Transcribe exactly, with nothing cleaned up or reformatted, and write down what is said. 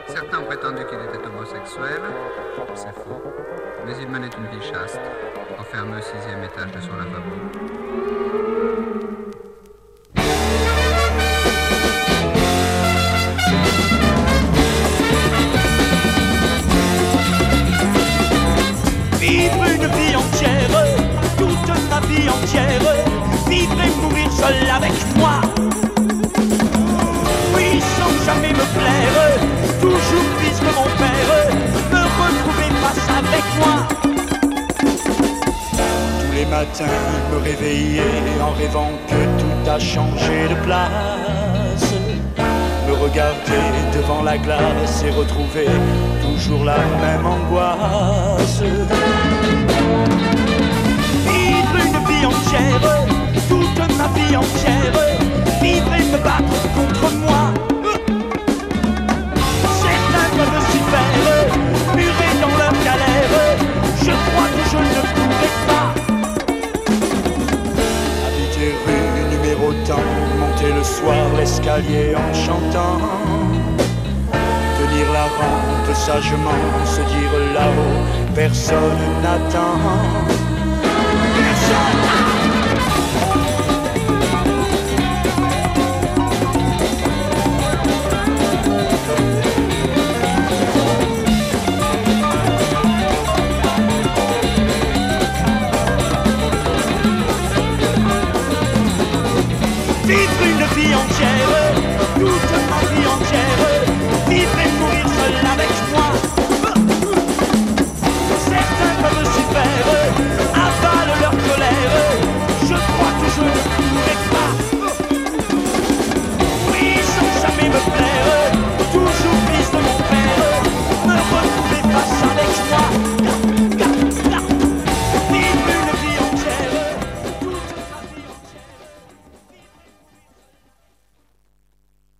Certains ont prétendu qu'il était homosexuel. C'est faux. Mais il menait une vie chaste, enfermé au sixième étage de son lavabo. Vivre une vie entière, toute ma vie entière, vivre et mourir seul avec moi. Oui, sans jamais me plaire, toujours fils de mon père, me retrouver face avec moi. Tous les matins, me réveiller en rêvant que tout a changé de place. Me regarder devant la glace et retrouver toujours la même angoisse. Vivre une vie entière, toute ma vie entière, vivre et me battre contre moi. Certains peuvent s'y faire, murés dans leur galère, je crois que je ne pourrai pas. Habiter rue numéro tant, monter le soir l'escalier en chantant, tenir la rampe sagement, se dire là-haut, personne n'attend.